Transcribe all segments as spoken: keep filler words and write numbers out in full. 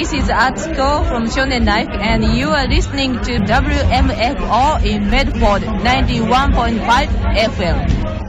this is Atsuko from Shonen Life, and you are listening to W M F O in Medford, ninety-one point five F M.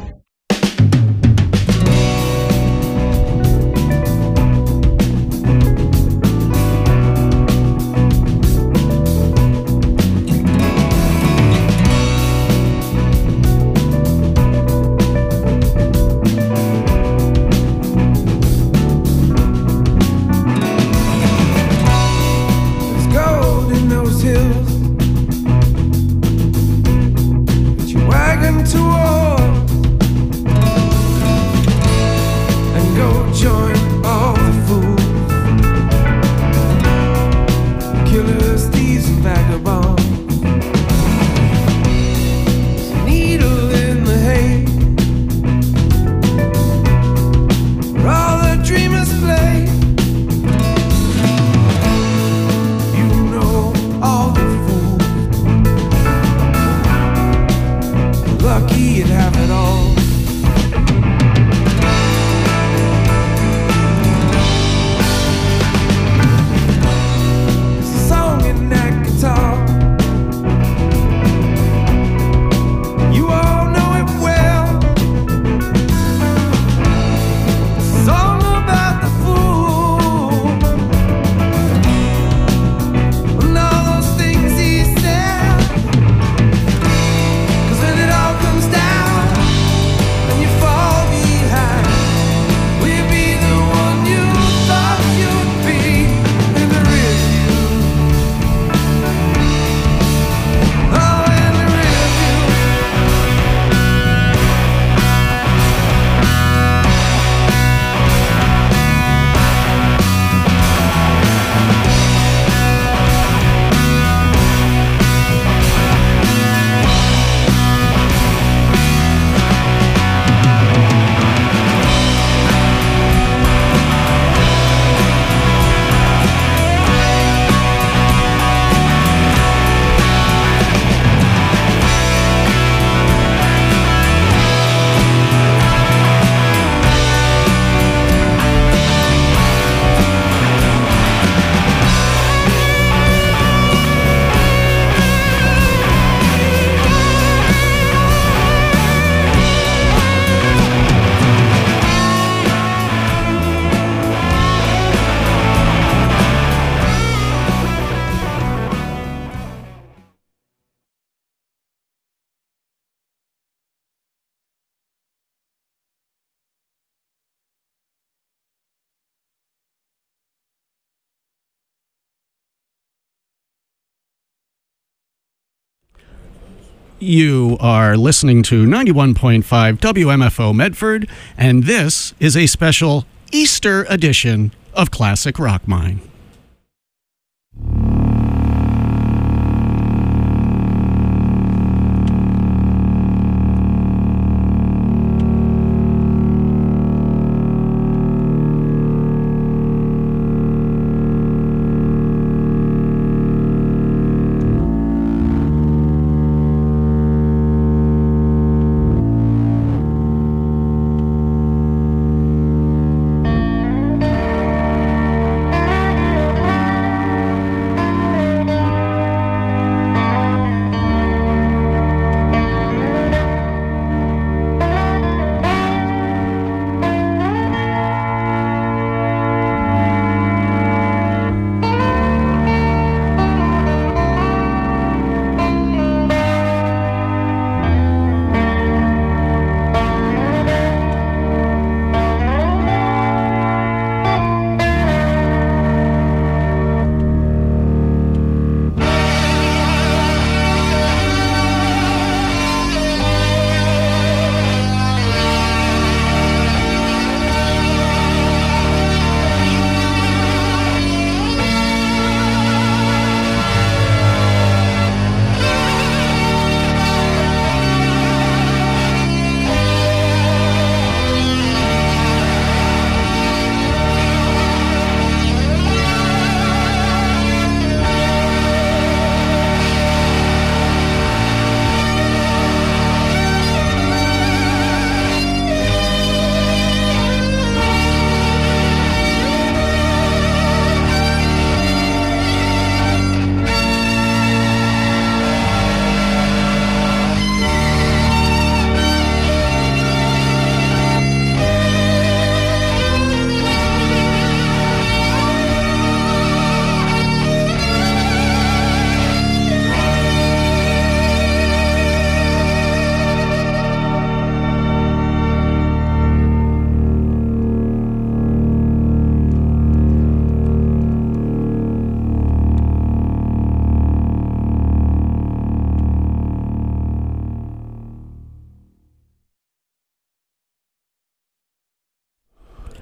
You are listening to ninety-one point five W M F O Medford, and this is a special Easter edition of Classic Rock Mine. Thank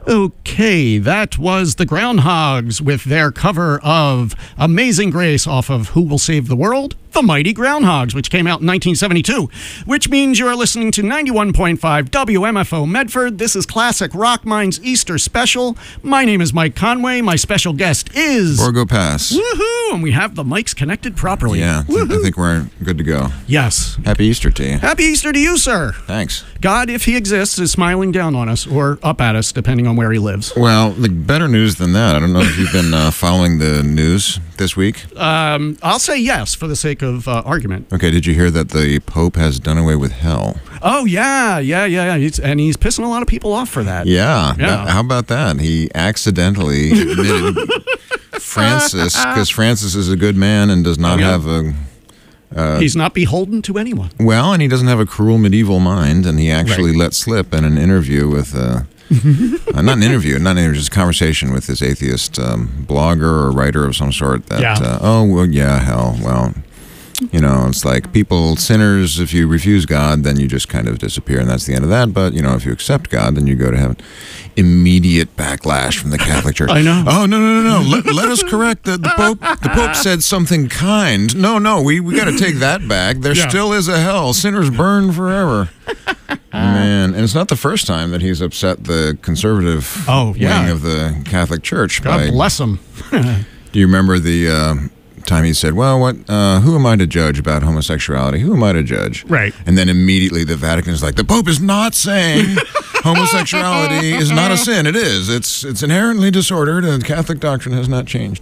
Okay, that was the Groundhogs with their cover of Amazing Grace off of Who Will Save the World? The Mighty Groundhogs, which came out in nineteen seventy-two, which means you are listening to ninety-one point five W M F O Medford. This is Classic Rock Mind's Easter Special. My name is Mike Conway. My special guest is... Borgo Pass. Woohoo! And we have the mics connected properly. Yeah, th- I think we're good to go. Yes. Happy Easter to you. Happy Easter to you, sir. Thanks. God, if he exists, is smiling down on us or up at us, depending on where he lives. Well, the better news than that. I don't know if you've been uh, following the news this week. Um, I'll say yes for the sake of uh, argument. Okay, did you hear that the Pope has done away with hell? Oh, yeah, yeah, yeah. yeah. He's, and he's pissing a lot of people off for that. Yeah. Yeah. That- how about that? He accidentally admitted Francis, because Francis is a good man and does not Oh, yeah. have a... Uh, He's not beholden to anyone. well, and he doesn't have a cruel medieval mind, and he actually let slip in an interview with... Uh, uh, not an interview, not an interview, just a conversation with this atheist um, blogger or writer of some sort that, Yeah. uh, oh, well, yeah, hell, well, you know, it's like people, sinners, if you refuse God, then you just kind of disappear, and that's the end of that. But, you know, if you accept God, then you go to heaven. Immediate backlash from the Catholic Church. I know. Oh, no, no, no, no. Let, let us correct that the Pope The Pope said something kind. No, no, we, we got to take that back. There Yeah. still is a hell. Sinners burn forever. Man, and it's not the first time that he's upset the conservative Oh, yeah. wing of the Catholic Church. God by- bless him. Do you remember the uh, time he said, well, what? Uh, who am I to judge about homosexuality? Who am I to judge? Right. And then immediately the Vatican is like, the Pope is not saying homosexuality is not a sin. It is. It's it's inherently disordered, and Catholic doctrine has not changed.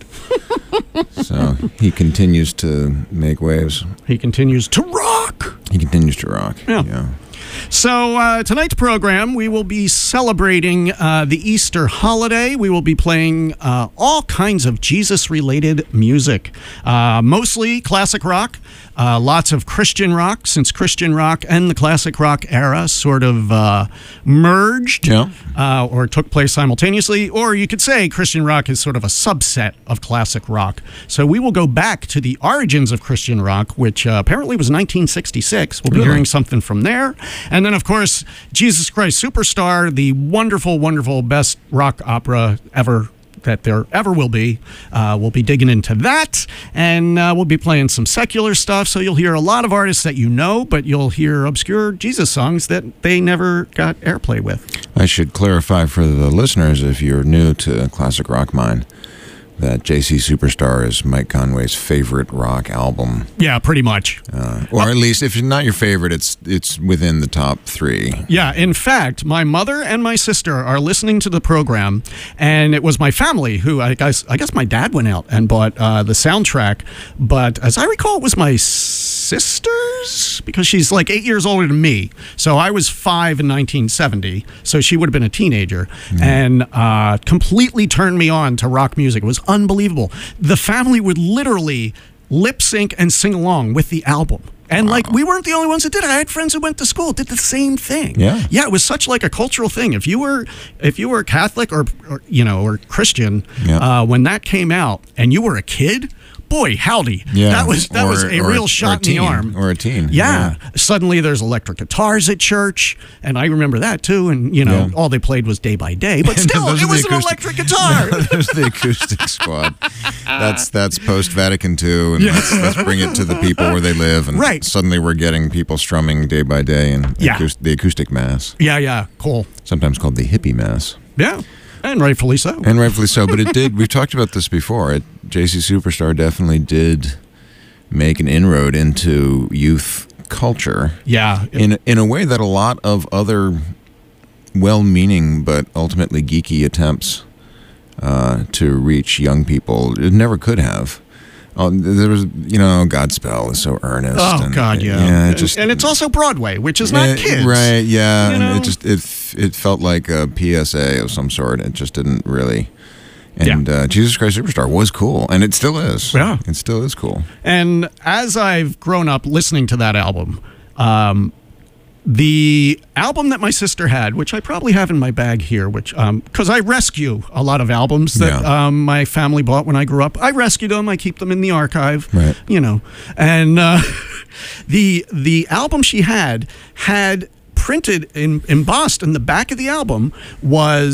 So he continues to make waves. He continues to rock. He continues to rock. Yeah. yeah. So uh, tonight's program, we will be celebrating uh, the Easter holiday. We will be playing uh, all kinds of Jesus-related music, uh, mostly classic rock, uh, lots of Christian rock, since Christian rock and the classic rock era sort of uh, merged Yeah. uh, or took place simultaneously. Or you could say Christian rock is sort of a subset of classic rock. So we will go back to the origins of Christian rock, which uh, apparently was nineteen sixty-six. We'll be Really? hearing something from there. And then, of course, Jesus Christ Superstar, the wonderful, wonderful, best rock opera ever that there ever will be. Uh, we'll be digging into that, and uh, we'll be playing some secular stuff, so you'll hear a lot of artists that you know, but you'll hear obscure Jesus songs that they never got airplay with. I should clarify for the listeners, if you're new to Classic Rock Mind, that J C Superstar is Mike Conway's favorite rock album. Yeah, pretty much. Uh, or at least, if it's not your favorite, it's it's within the top three. Yeah, in fact, my mother and my sister are listening to the program, and it was my family who, I guess, I guess my dad went out and bought uh, the soundtrack, but as I recall, it was my sister's, because she's like eight years older than me, so I was five in nineteen seventy, so she would have been a teenager, mm. and uh, completely turned me on to rock music. It was unbelievable. The family would literally lip sync and sing along with the album. And, like, we weren't the only ones that did it. I had friends who went to school, did the same thing. Yeah. Yeah, it was such, like, a cultural thing. If you were if you were Catholic or, or you know, or Christian, yeah. uh, when that came out and you were a kid, boy, howdy. Yeah. That was that or, was a or, real shot in the arm. Or a teen. Yeah. yeah. Suddenly there's electric guitars at church, and I remember that, too. And, you know, yeah. all they played was Day by Day. But still, it was an electric guitar. There's the acoustic squad. That's that's post-Vatican two, and yeah. let's, let's bring it to the people where they live. And right. suddenly we're getting people strumming Day by Day and yeah. acoust- the acoustic mass. Yeah, yeah, cool. Sometimes called the hippie mass. Yeah. And rightfully so. And rightfully so. But it did, we've talked about this before. It, J C Superstar definitely did make an inroad into youth culture. Yeah. In, in a way that a lot of other well-meaning but ultimately geeky attempts uh, to reach young people it never could have. Oh, there was, you know, Godspell is so earnest. Oh, and, God, yeah. yeah it just, and it's also Broadway, which is not it, kids. Right, yeah. You know? It just, it, it felt like a P S A of some sort. It just didn't really... And yeah. uh, Jesus Christ Superstar was cool, and it still is. Yeah. It still is cool. And as I've grown up listening to that album, um, the album that my sister had, which I probably have in my bag here, which because um, I rescue a lot of albums that yeah. um, my family bought when I grew up. I rescue them. I keep them in the archive. Right. You know. And uh, the the album she had had printed, in, embossed in the back of the album was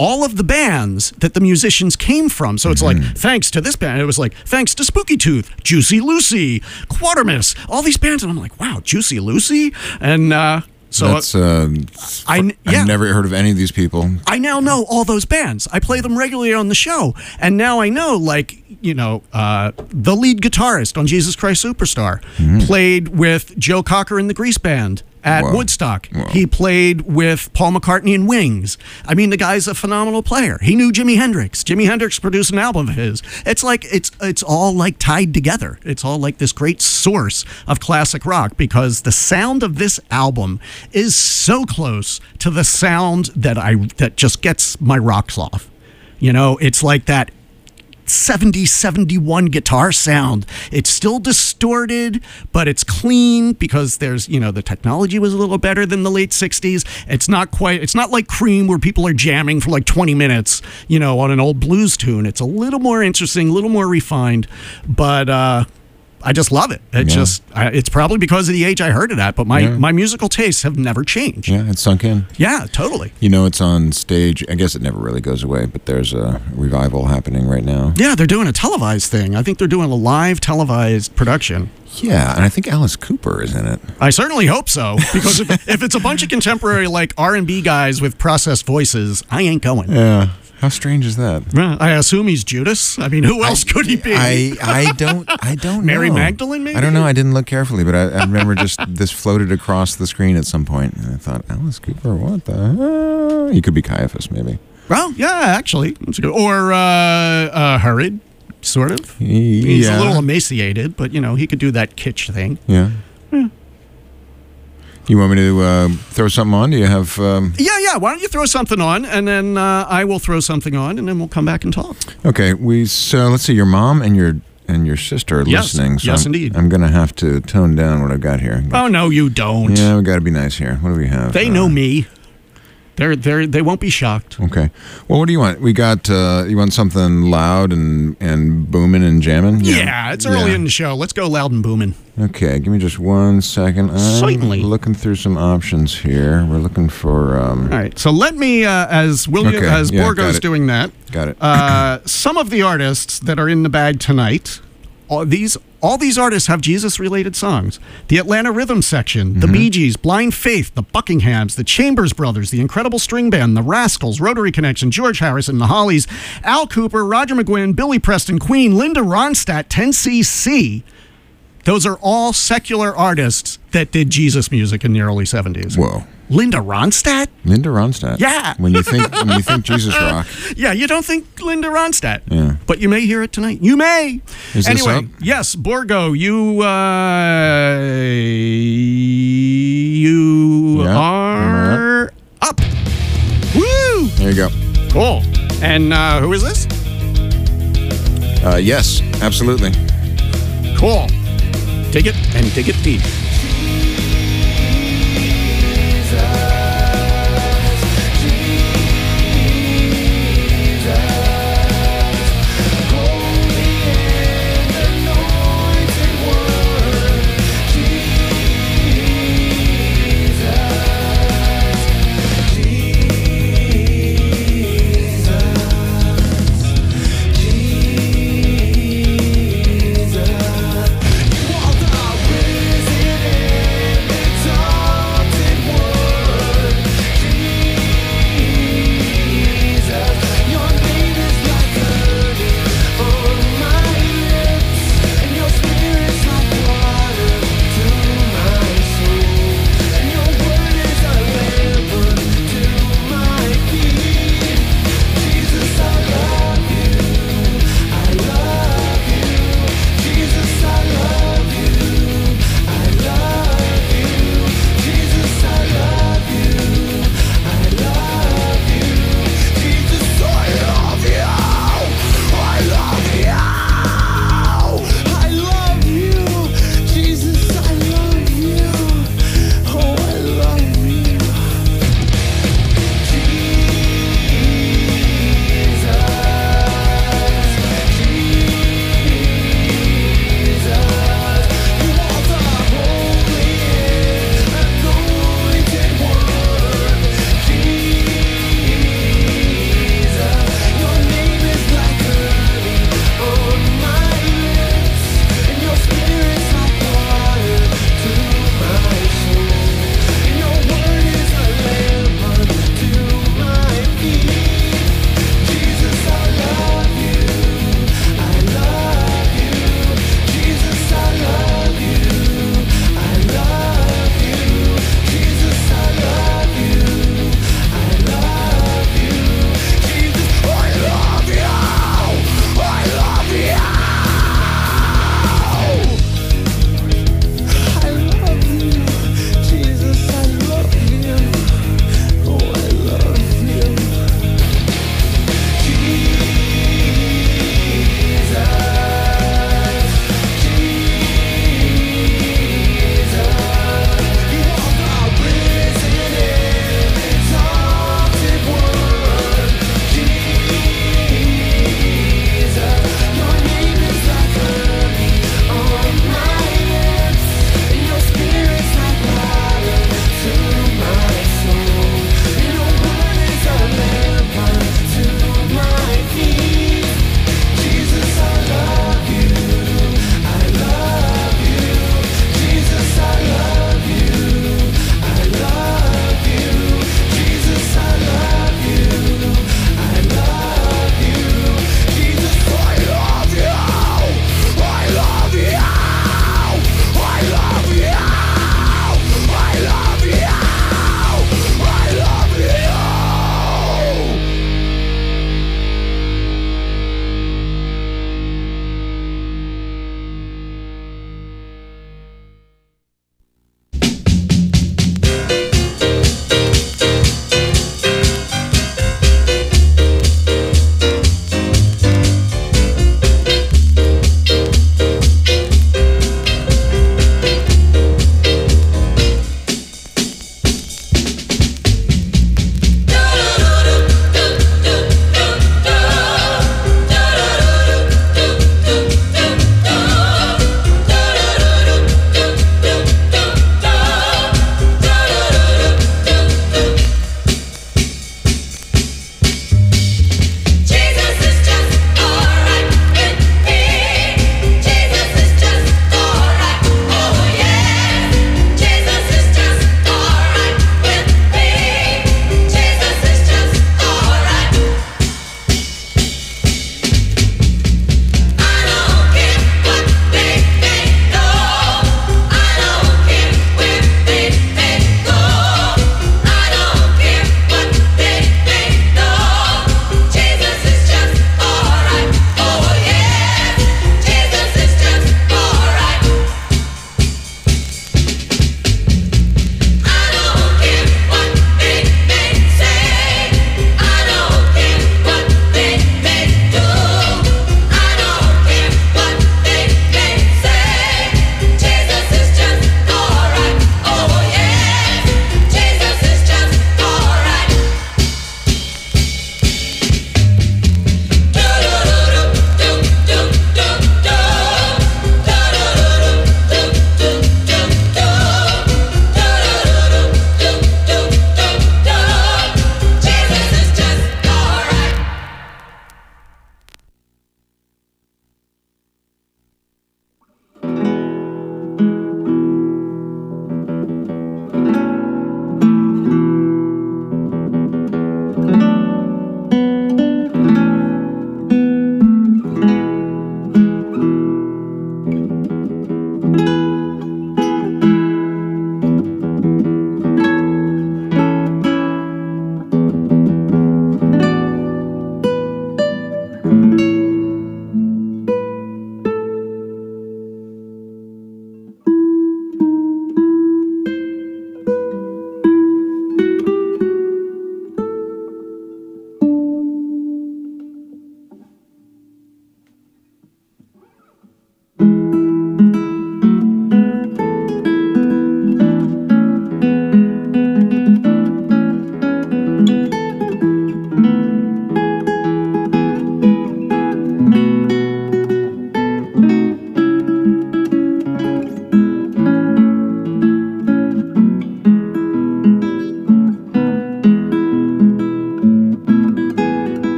all of the bands that the musicians came from. So it's Mm-hmm. like, thanks to this band. It was like, thanks to Spooky Tooth, Juicy Lucy, Quatermass, all these bands. And I'm like, wow, Juicy Lucy? And uh, so That's, uh, I, yeah. I've never heard of any of these people. I now know all those bands. I play them regularly on the show. And now I know, like, you know, uh, the lead guitarist on Jesus Christ Superstar played with Joe Cocker in the Grease Band at Whoa. Woodstock. Whoa. He played with Paul McCartney and Wings. I mean, the guy's a phenomenal player. He knew Jimi Hendrix. Jimi Hendrix produced an album of his. It's like, it's it's all like tied together. It's all like this great source of classic rock, because the sound of this album is so close to the sound that I that just gets my rocks off. You know, it's like that seventy, seventy-one guitar sound. It's still distorted, but it's clean because there's, you know, the technology was a little better than the late sixties. It's not quite, it's not like Cream where people are jamming for like twenty minutes, you know, on an old blues tune. It's a little more interesting, a little more refined, but uh, I just love it. It Yeah. just, I, it's probably because of the age I heard it at, but my, Yeah. my musical tastes have never changed. Yeah, it's sunk in. Yeah, totally. You know, it's on stage. I guess it never really goes away, but there's a revival happening right now. Yeah, they're doing a televised thing. I think they're doing a live televised production. Yeah, and I think Alice Cooper is in it. I certainly hope so, because if, if it's a bunch of contemporary like R and B guys with processed voices, I ain't going. Yeah. How strange is that? Well, I assume he's Judas. I mean, who else could he be? I, I don't I don't Mary know. Magdalene, maybe? I don't know. I didn't look carefully, but I, I remember just this floated across the screen at some point, and I thought, Alice Cooper, what the hell? He could be Caiaphas, maybe. Well, yeah, actually. That's good. Or uh, uh, Hurried, sort of. He's yeah. a little emaciated, but, you know, he could do that kitsch thing. Yeah. You want me to uh, throw something on? Do you have... Um... Yeah, yeah. Why don't you throw something on, and then uh, I will throw something on, and then we'll come back and talk. Okay, we so let's see. Your mom and your and your sister are Yes, listening. So yes, I'm, indeed. I'm going to have to tone down what I've got here. Oh, no, you don't. Yeah, we got to be nice here. What do we have? They Uh, know me. They're, they're, they won't be shocked. Okay. Well, what do you want? We got. Uh, you want something loud and and booming and jamming? Yeah, it's early Yeah. in the show. Let's go loud and booming. Okay, give me just one second. I'm Certainly. looking through some options here. We're looking for. Um, All right, so let me, uh, as William, Okay, as yeah, got Borgo's it. doing that, got it. uh, some of the artists that are in the bag tonight, all these, all these artists have Jesus-related songs. The Atlanta Rhythm Section, the Bee Gees, Blind Faith, the Buckinghams, the Chambers Brothers, the Incredible String Band, the Rascals, Rotary Connection, George Harrison, the Hollies, Al Cooper, Roger McGuinn, Billy Preston, Queen, Linda Ronstadt, ten C C. Those are all secular artists that did Jesus music in the early seventies. Whoa, Linda Ronstadt? Linda Ronstadt. Yeah. When you think when you think Jesus rock. Yeah, you don't think Linda Ronstadt. Yeah. But you may hear it tonight. You may. Is this anyway, up? yes, Borgo, you uh, you Yeah, are up. Woo! There you go. Cool. And uh, who is this? Uh, yes, absolutely. Cool. Dig it and dig it deep.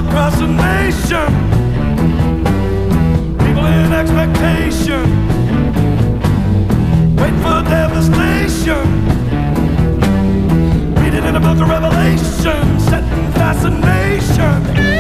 across the nation, people in expectation, wait for devastation, read it in a book of Revelation, set in fascination.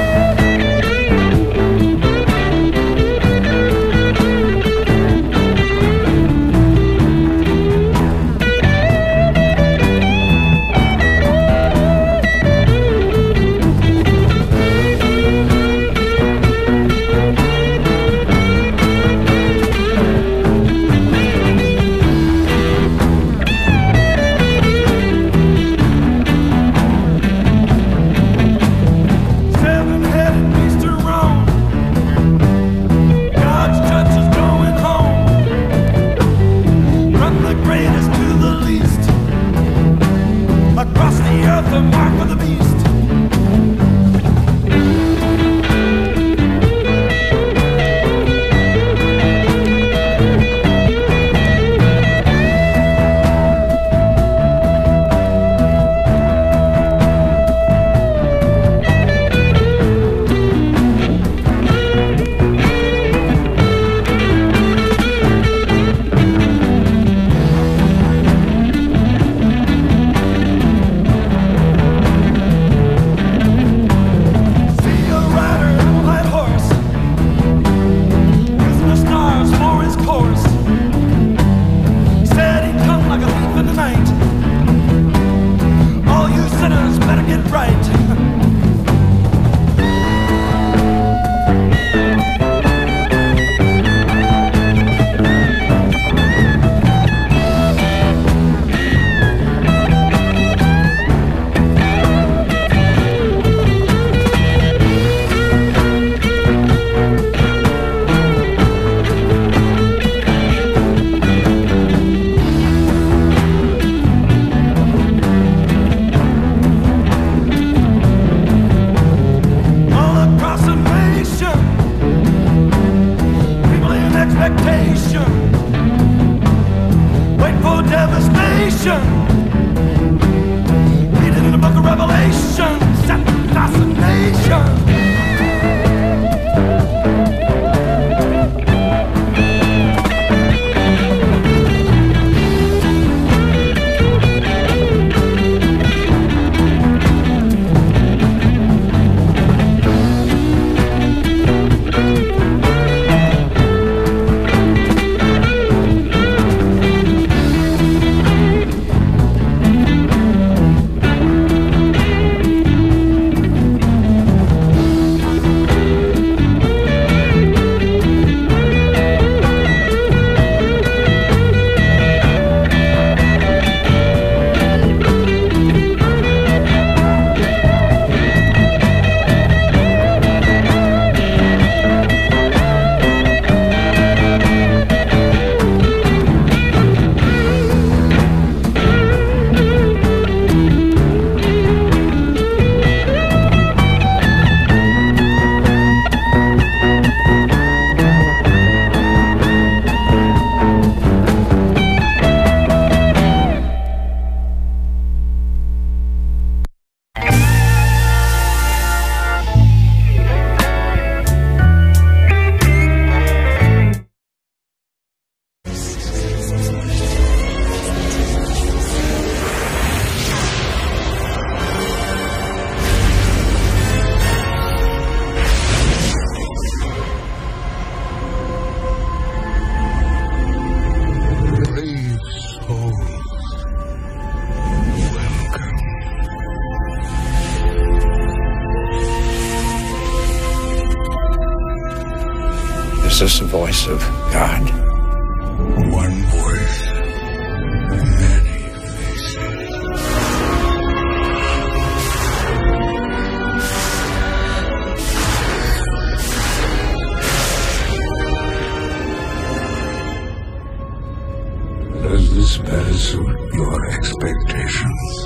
Is this the voice of God? One voice, many faces. Does this better suit your expectations?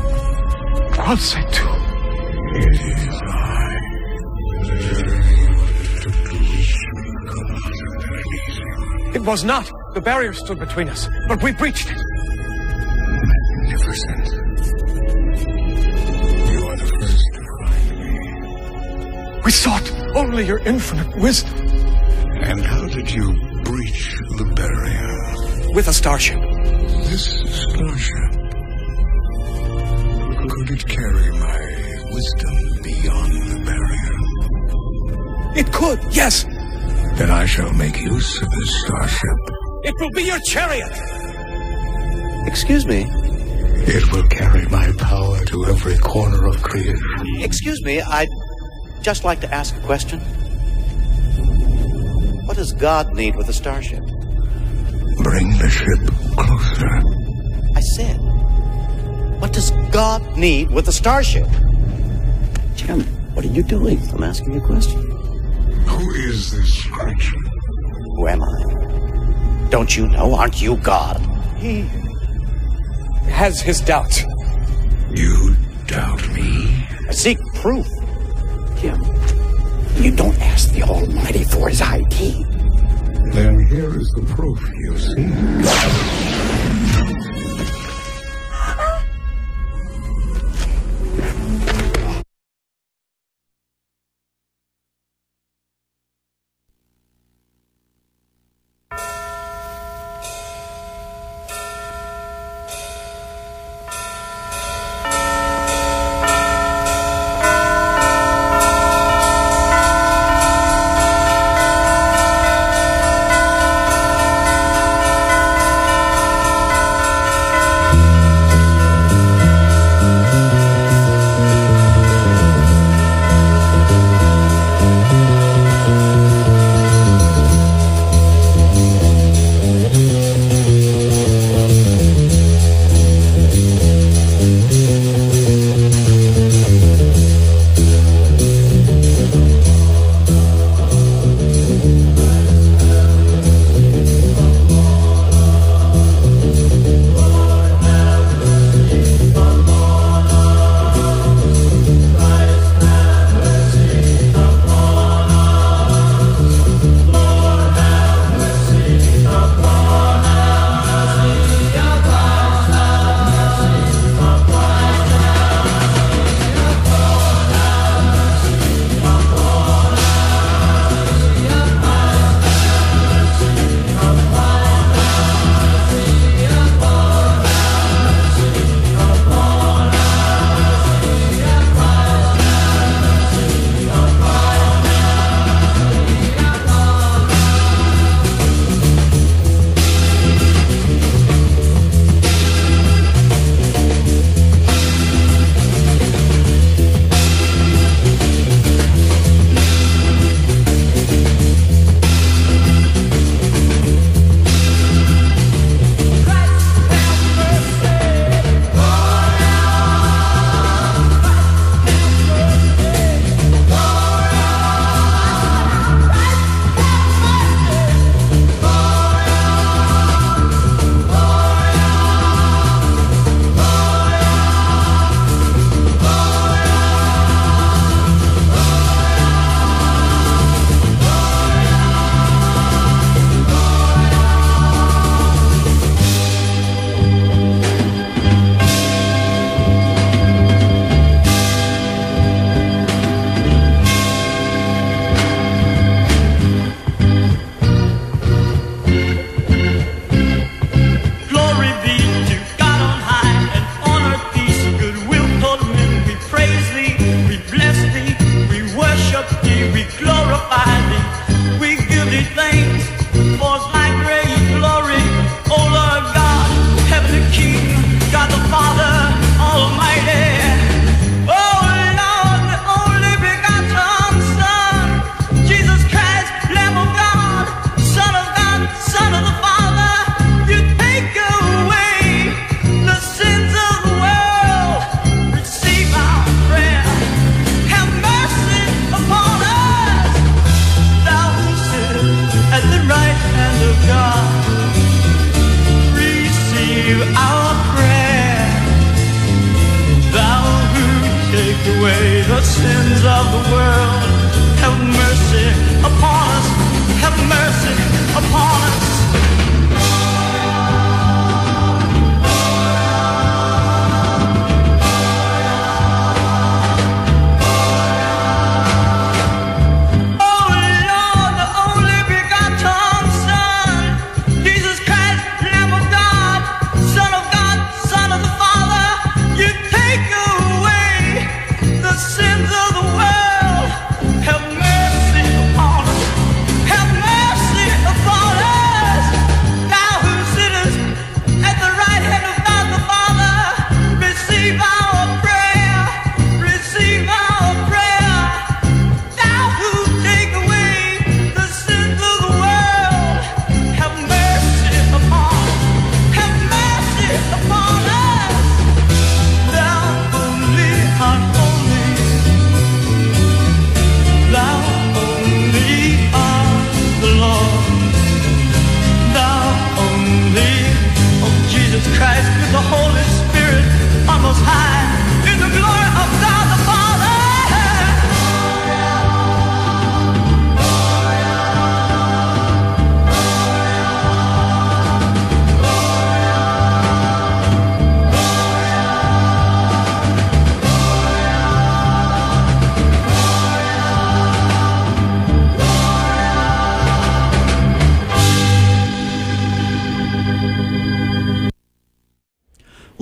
What's it to? It is I, easy. It was not. The barrier stood between us, but we breached it. Magnificent. You are the first to find me. We sought only your infinite wisdom. And how did you breach the barrier? With a starship. This starship, could it carry my wisdom beyond the barrier? It could, yes. Then I shall make use of this starship. It will be your chariot. Excuse me. It will carry my power to every corner of creation. Excuse me, I'd just like to ask a question. What does God need with a starship? Bring the ship closer. I said, what does God need with a starship? Jim, what are you doing? I'm asking you a question. Who is this creature? Who am I? Don't you know? Aren't you God? He has his doubts. You doubt me? I seek proof. Jim, you don't ask the Almighty for his I D. Then here is the proof you see.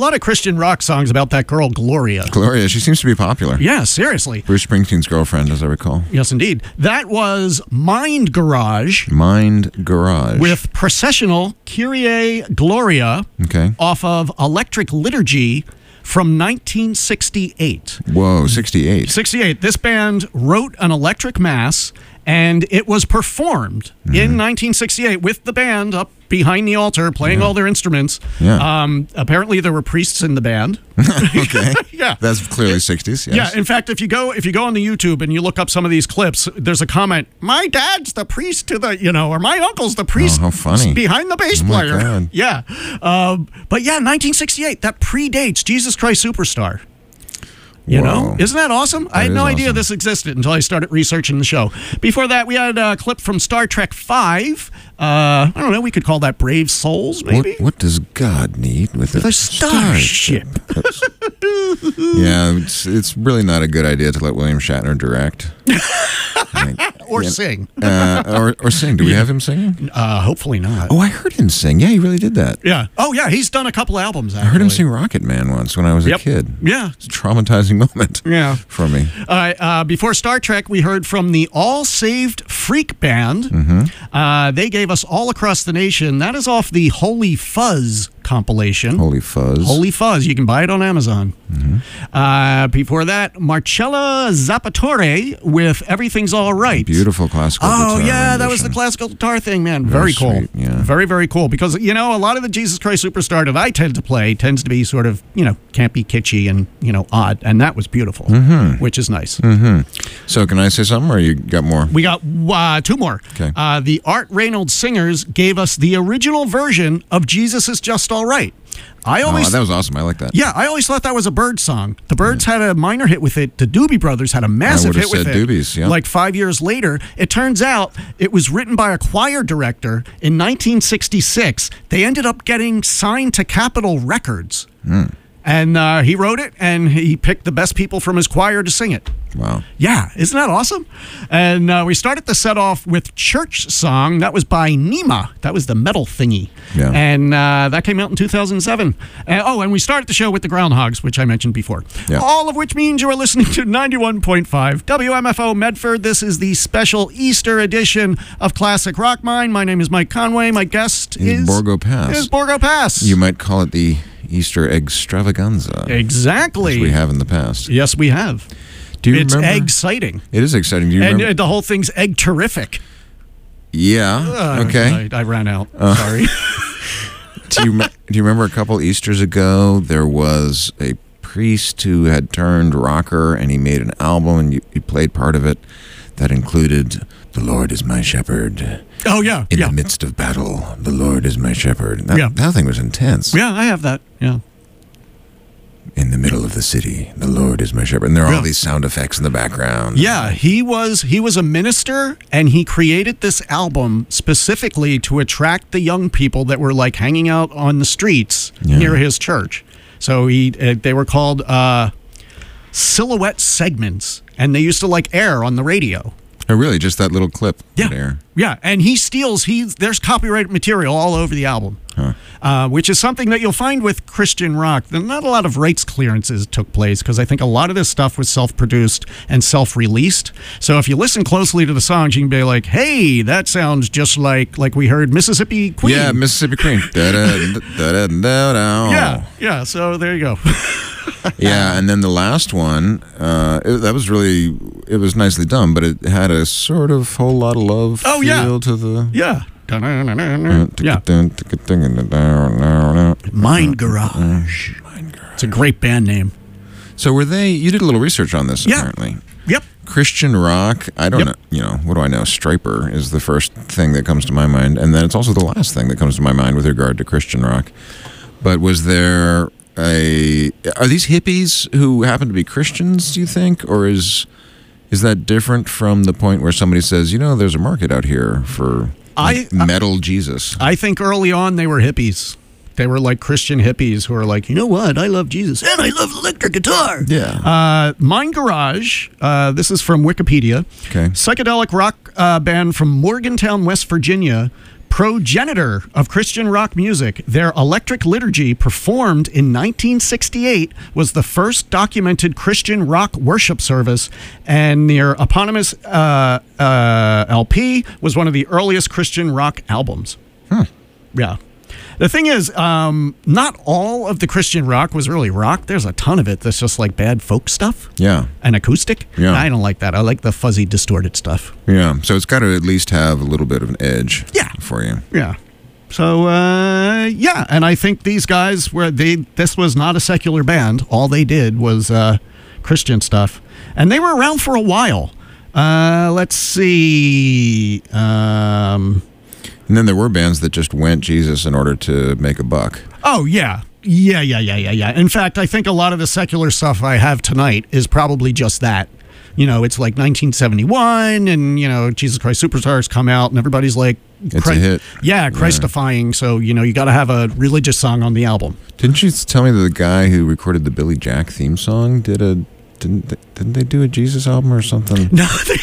lot of Christian rock songs about that girl, Gloria. Gloria, she seems to be popular. Yeah, seriously. Bruce Springsteen's girlfriend, as I recall. Yes, indeed. That was Mind Garage. Mind Garage. With Processional Kyrie Gloria Okay. off of Electric Liturgy from nineteen sixty-eight. Whoa, sixty-eight. sixty-eight. This band wrote an electric mass, and it was performed Mm-hmm. in nineteen sixty-eight with the band up behind the altar playing Yeah. all their instruments. Yeah. Um, apparently, there were priests in the band. Okay. Yeah. That's clearly sixties, yes. Yeah, in fact, if you go if you go on the YouTube and you look up some of these clips, there's a comment, my dad's the priest to the, you know, or my uncle's the priest Oh, how funny. behind the bass Oh, my player. God. Yeah. Um, but yeah, nineteen sixty-eight, that predates Jesus Christ Superstar. You know, Whoa. isn't that awesome? I had is no idea awesome. this existed until I started researching the show. Before that, we had a clip from Star Trek five. Uh, I don't know, we could call that Brave Souls, What, maybe? what does God need with The a starship. Yeah, it's, it's really not a good idea to let William Shatner direct. Or Yeah. sing. Uh, or, or sing. Do we have him singing? Uh, hopefully not. Oh, I heard him sing. Yeah, he really did that. Yeah. Oh, yeah, he's done a couple albums, actually. I heard him sing Rocket Man once when I was Yep. a kid. Yeah. It's a traumatizing moment Yeah. for me. All right. Uh, before Star Trek, we heard from the All Saved Freak Band. Mm-hmm. Uh, they gave us All Across the Nation. That is off the Holy Fuzz compilation. Holy fuzz. Holy Fuzz. You can buy it on Amazon. Uh, before that, Marcella Zappatore with Everything's All Right. Beautiful classical Oh, guitar yeah, that was the rendition. classical guitar thing, man. Very Very, cool. sweet, yeah. Very, very cool. Because, you know, a lot of the Jesus Christ Superstar that I tend to play tends to be sort of, you know, campy, kitschy, and, you know, odd. And that was beautiful, Mm-hmm. which is nice. So can I say something, or you got more? We got uh, two more. Okay. Uh, the Art Reynolds Singers gave us the original version of Jesus Is Just All Right. I Oh, always that was awesome. I like that. Yeah, I always thought that was a Bird song. The Birds had a minor hit with it. The Doobie Brothers had a massive would've hit with said it. Doobies, yeah. Like five years later. It turns out it was written by a choir director in nineteen sixty-six. They ended up getting signed to Capitol Records. Hmm. And uh, he wrote it, and he picked the best people from his choir to sing it. Wow. Yeah, isn't that awesome? And uh, we started the set off with Church Song. That was by Nema. That was the metal thingy. Yeah. And uh, that came out in two thousand seven. Uh, oh, and we started the show with the Groundhogs, which I mentioned before. Yeah. All of which means you are listening to ninety-one point five W M F O Medford. This is the special Easter edition of Classic Rock Mine. My name is Mike Conway. My guest Is is... Borgo Pass. Is Borgo Pass. You might call it the Easter extravaganza. Exactly. As we have in the past. Yes, we have. Do you It's remember? exciting. It is exciting. Do you And remember? uh, the whole thing's egg terrific. yeah. Uh, okay. I, I ran out. Uh. Sorry. do you me- do you remember a couple Easters ago there was a priest who had turned rocker and he made an album and you, you played part of it that included "The Lord is my shepherd." Oh, yeah. In yeah. the midst of battle, the Lord is my shepherd. That, Yeah. that thing was intense. Yeah, I have that. Yeah. In the middle of the city, the Lord is my shepherd. And there are Yeah. all these sound effects in the background. Yeah, he was he was a minister, and he created this album specifically to attract the young people that were like hanging out on the streets Yeah. near his church. So he uh, they were called uh, silhouette segments, and they used to like air on the radio. Oh, really? Just that little clip Yeah. there. Yeah, and he steals. He there's copyrighted material all over the album, Huh. uh, which is something that you'll find with Christian rock. There- Not a lot of rights clearances took place because I think a lot of this stuff was self-produced and self-released. So if you listen closely to the songs, you can be like, "Hey, that sounds just like like we heard Mississippi Queen." Yeah, Mississippi Queen. Da-da, da-da, da-da. yeah, yeah. So there you go. Yeah, and then the last one, uh, it, that was really, it was nicely done, but it had a sort of whole lot of love Oh, feel yeah. to the... yeah. Yeah. Yeah. Mind Garage. It's a great band name. So were they, you did a little research on this, Yeah. apparently. Yep. Christian rock, I don't Yep. know, you know, what do I know? Striper is the first thing that comes to my mind, and then it's also the last thing that comes to my mind with regard to Christian rock. But was there a, are these hippies who happen to be Christians, do you think? Or is is that different from the point where somebody says, you know, there's a market out here for I- like, metal Jesus? I think early on they were hippies. They were like Christian hippies who are like, you know what? I love Jesus and I love electric guitar. Yeah. Uh, Mind Garage. Uh, this is from Wikipedia. Okay. Psychedelic rock uh, band from Morgantown, West Virginia, progenitor of Christian rock music. Their Electric Liturgy, performed in nineteen sixty-eight, was the first documented Christian rock worship service, and their eponymous uh, uh, L P was one of the earliest Christian rock albums. Hmm. Yeah. The thing is, um, not all of the Christian rock was really rock. There's a ton of it that's just like bad folk stuff. Yeah. And acoustic. Yeah. I don't like that. I like the fuzzy, distorted stuff. Yeah. So it's got to at least have a little bit of an edge. Yeah. For you. Yeah. So, uh, yeah. And I think these guys were, they, this was not a secular band. All they did was uh, Christian stuff. And they were around for a while. Uh, let's see. Um... And then there were bands that just went Jesus in order to make a buck. Oh, yeah. Yeah, yeah, yeah, yeah, yeah. In fact, I think a lot of the secular stuff I have tonight is probably just that. You know, it's like nineteen seventy-one, and, you know, Jesus Christ Superstars come out, and everybody's like... It's a hit. Yeah, Christ-defying. Yeah. So, you know, you got to have a religious song on the album. Didn't you tell me that the guy who recorded the Billy Jack theme song did a... Didn't they, didn't they do a Jesus album or something? No, they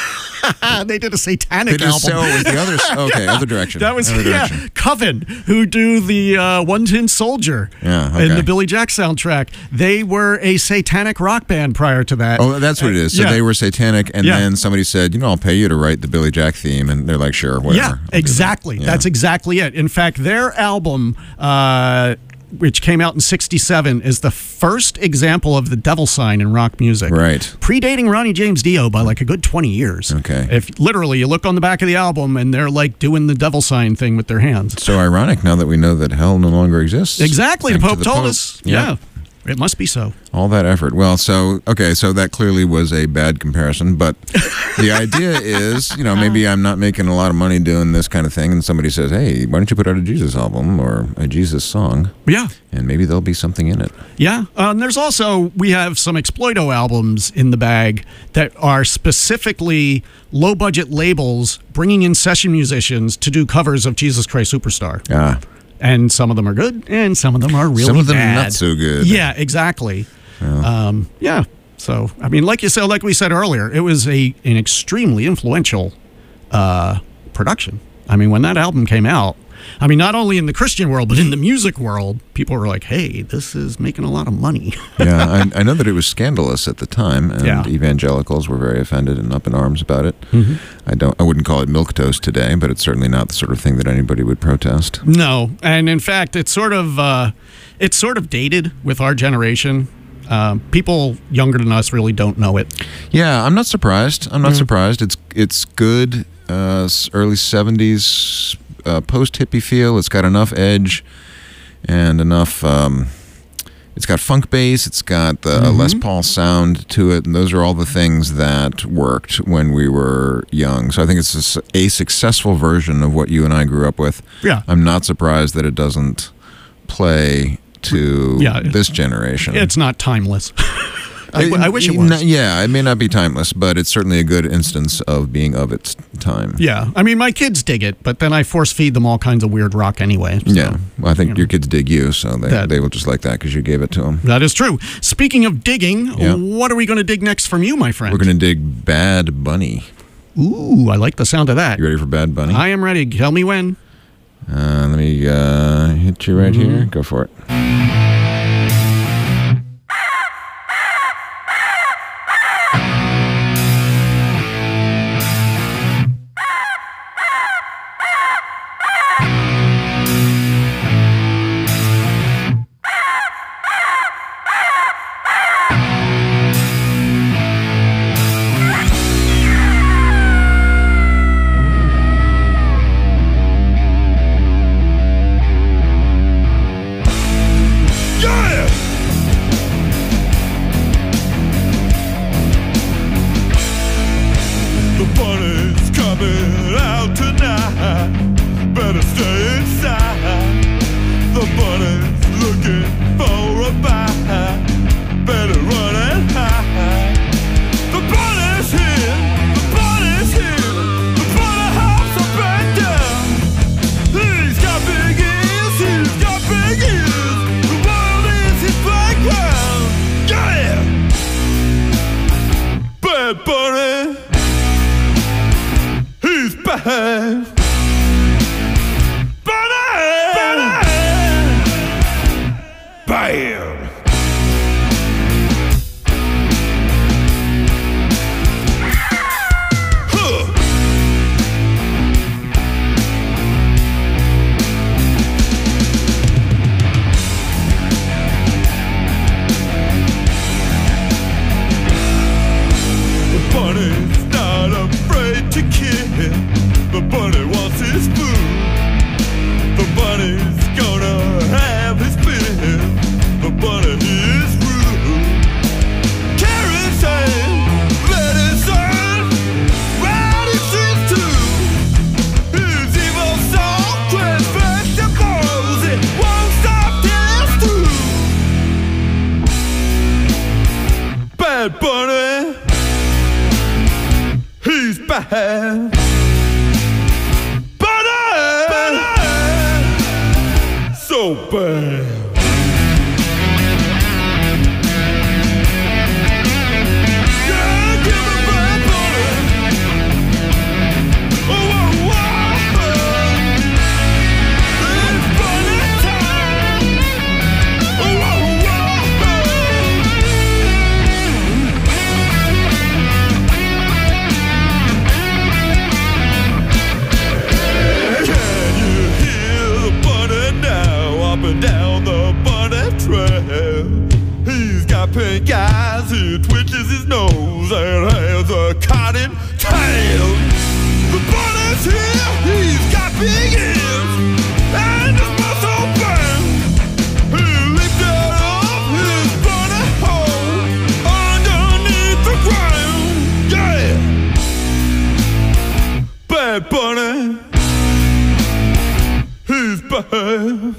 they did a satanic they album. So was the other, okay, other direction. That was, other yeah, direction. Coven, who do the uh, One Tin Soldier yeah, okay. and the Billy Jack soundtrack. They were a satanic rock band prior to that. Oh, that's what it is. So yeah. they were satanic, and yeah. then somebody said, you know, I'll pay you to write the Billy Jack theme, and they're like, sure, whatever. Yeah, I'll exactly. That. That's yeah. exactly it. In fact, their album... Uh, which came out in sixty-seven, is the first example of the devil sign in rock music. Right. Predating Ronnie James Dio by like a good twenty years. Okay. If literally you look on the back of the album and they're like doing the devil sign thing with their hands. So ironic now that we know that hell no longer exists. Exactly. The Thanks Pope to the told Pope. us. Yeah. yeah. It must be so. All that effort. Well, so, okay, so that clearly was a bad comparison, but the idea is, you know, maybe I'm not making a lot of money doing this kind of thing, and somebody says, hey, why don't you put out a Jesus album or a Jesus song? Yeah. And maybe there'll be something in it. Yeah. Um, there's also, we have some Exploito albums in the bag that are specifically low-budget labels bringing in session musicians to do covers of Jesus Christ Superstar. Ah. And some of them are good, and some of them are really bad. Some of them bad. not so good. Yeah, exactly. Yeah. Um, yeah. So, I mean, like you said, like we said earlier, it was a an extremely influential uh, production. I mean, when that album came out, I mean, not only in the Christian world, but in the music world, people were like, hey, this is making a lot of money. yeah, I, I know that it was scandalous at the time, and yeah. evangelicals were very offended and up in arms about it. Mm-hmm. I don't, I wouldn't call it milquetoast today, but it's certainly not the sort of thing that anybody would protest. No, and in fact, it's sort of, uh, it's sort of dated with our generation. Uh, people younger than us really don't know it. Yeah, I'm not surprised. I'm not Mm-hmm. surprised. It's it's good, uh, early seventies, uh, post-hippie feel. It's got enough edge and enough... Um, it's got funk bass. It's got the Mm-hmm. Les Paul sound to it. And those are all the things that worked when we were young. So I think it's a, a successful version of what you and I grew up with. Yeah. I'm not surprised that it doesn't play to yeah, this generation. It's not timeless. I, I wish it N- was. Yeah, it may not be timeless, but it's certainly a good instance of being of its time. Yeah. I mean, my kids dig it, but then I force feed them all kinds of weird rock anyway. So, Yeah. Well, I think you know. your kids dig you, so they, That- they will just like that because you gave it to them. That is true. Speaking of digging, Yeah. what are we going to dig next from you, my friend? We're going to dig Bad Bunny. Ooh, I like the sound of that. You ready for Bad Bunny? I am ready. Tell me when. Uh, let me uh, hit you right Mm-hmm. here. Go for it. Yeah! The bunny's coming out tonight. Better stay inside. The bunny's looking for a bite. Better run and hide. The bunny's here. The bunny's here. The bunny hops up and down. He's got big ears. He's got big ears. The world is his playground. Yeah! Bad Bunny. He's bad. bad. Bunny, so bad. Down the bunny trail, he's got pink eyes, he twitches his nose and has a cotton tail. The bunny's here, he's got big ears and his muscle burn. He lifted up his bunny hole underneath the ground. Yeah, bad bunny, he's bad.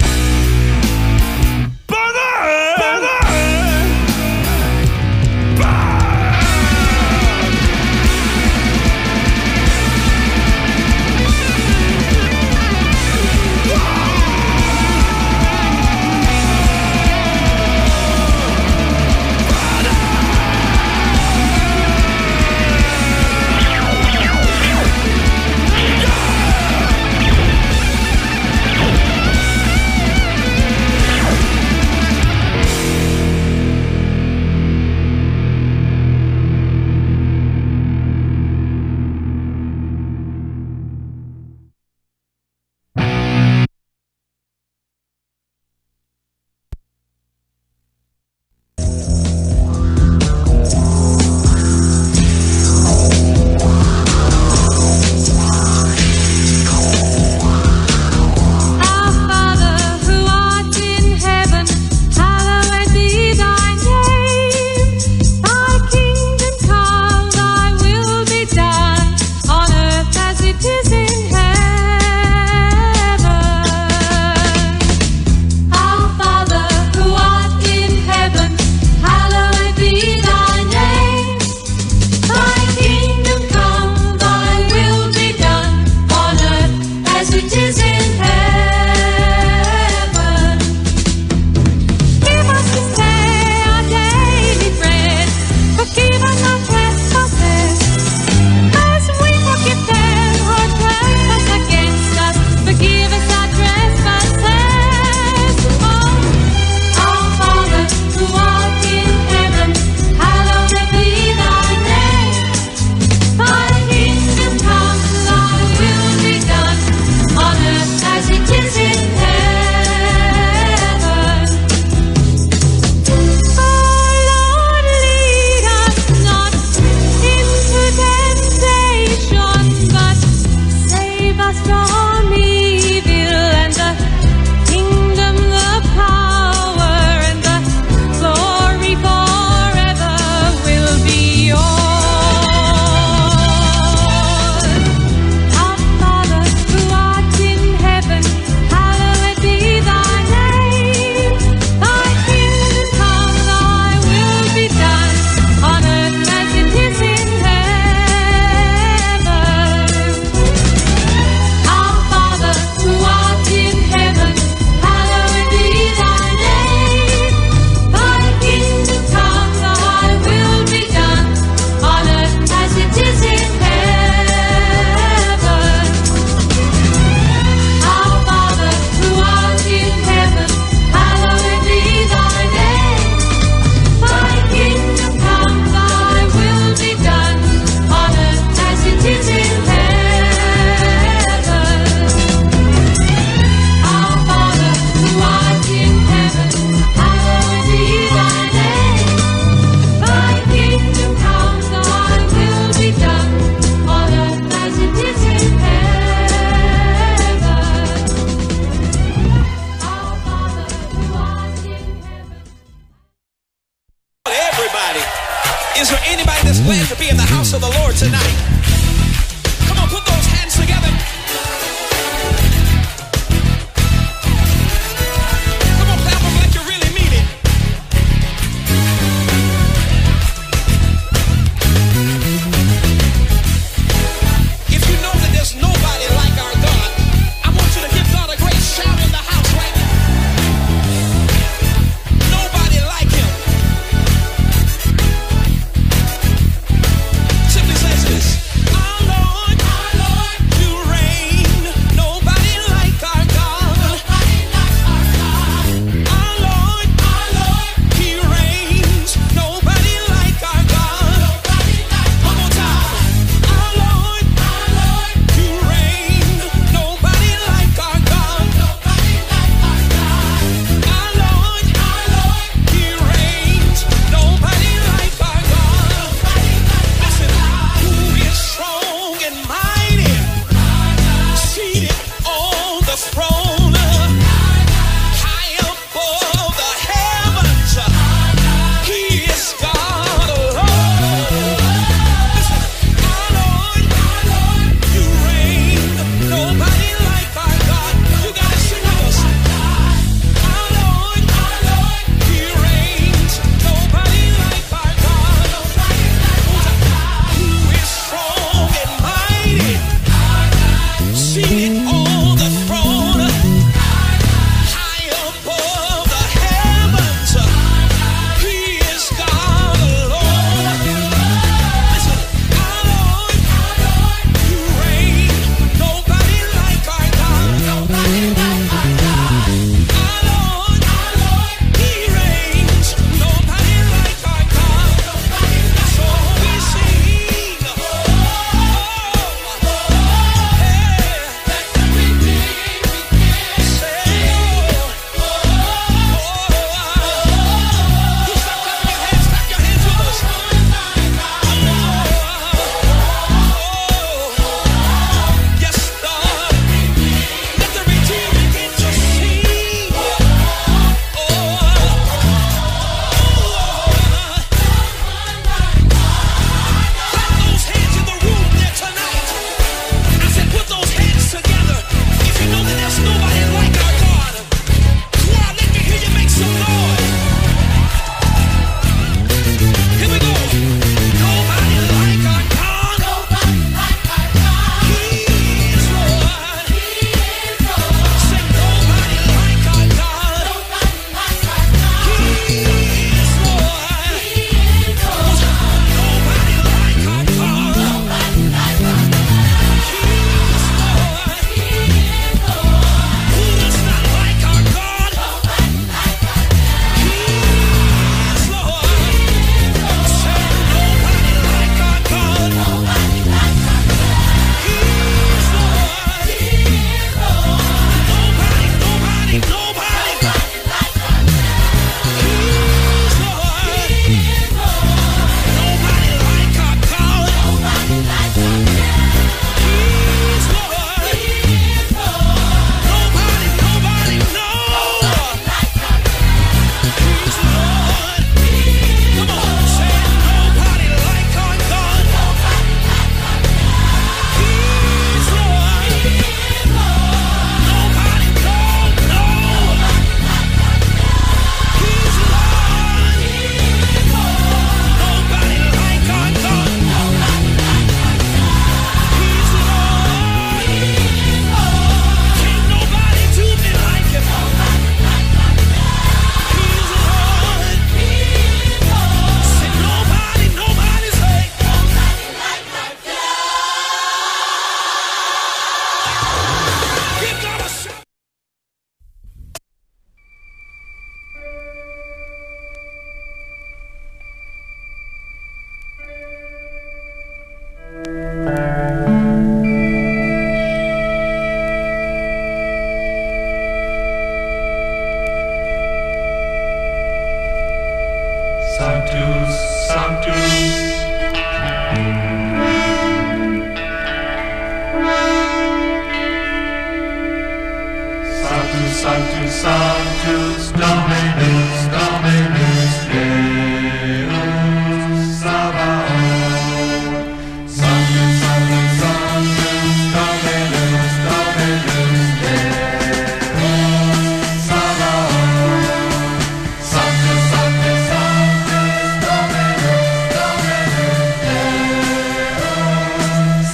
Sanctus, Sanctus, Sanctus, Dominus, Dominus, Deus Sabaoth. Sanctus, Sanctus, Sanctus, Dominus, Dominus, Deus Sabaoth. Sanctus, Sanctus, Sanctus, Dominus, Dominus, Deus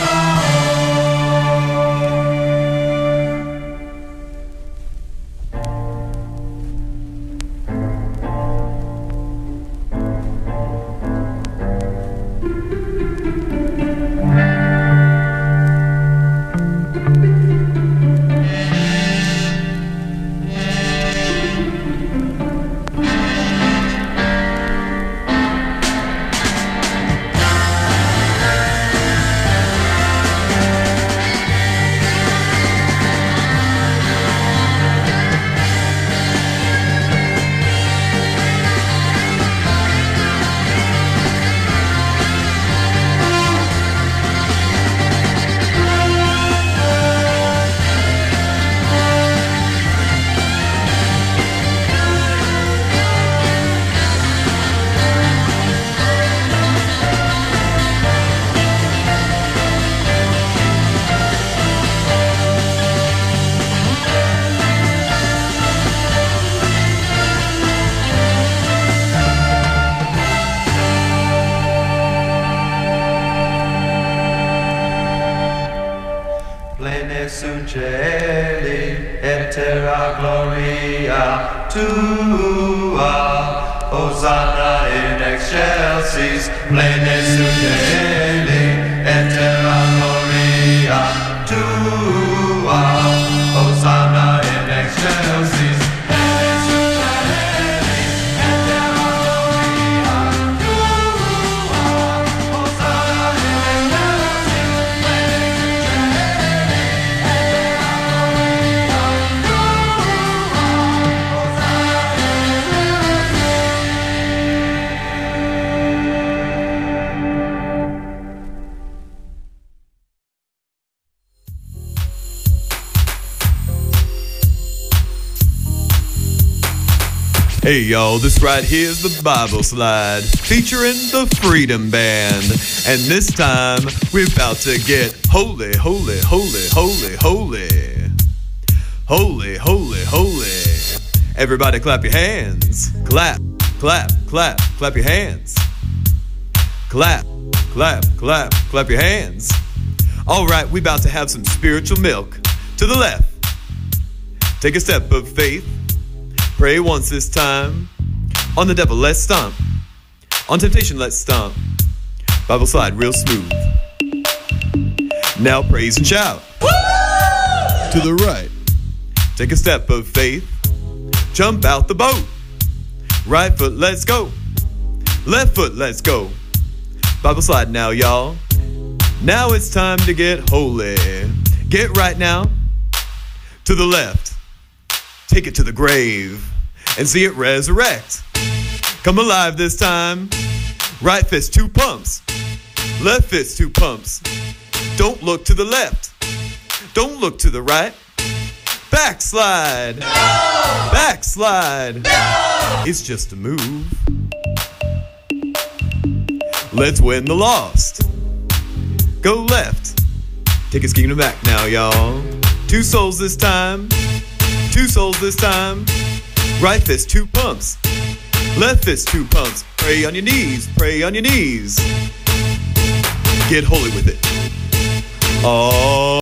Plene sunt celi et terra gloria tua, Hosanna in excelsis. Plene sunt celi et terra gloria tua, Hosanna in excelsis. Plene sunt celi et terra gloria tua, Hosanna in excelsis. Hey y'all, this right here is the Bible Slide featuring the Freedom Band. And this time, we're about to get holy, holy, holy, holy, holy. Holy, holy, holy. Everybody clap your hands. Clap, clap, clap, clap your hands. Clap, clap, clap, clap your hands. All right, we about to have some spiritual milk. To the left, take a step of faith. Pray once this time. On the devil, let's stomp. On temptation, let's stomp. Bible slide real smooth. Now praise and shout. Woo! To the right, take a step of faith. Jump out the boat. Right foot, let's go. Left foot, let's go. Bible slide now, y'all. Now it's time to get holy. Get right now. To the left. Take it to the grave and see it resurrect. Come alive this time. Right fist, two pumps. Left fist, two pumps. Don't look to the left. Don't look to the right. Backslide. No! Backslide. No! It's just a move. Let's win the lost. Go left. Take his kingdom back now, y'all. Two souls this time. Two souls this time. Right fist, two pumps. Left fist, two pumps. Pray on your knees, pray on your knees. Get holy with it. Oh.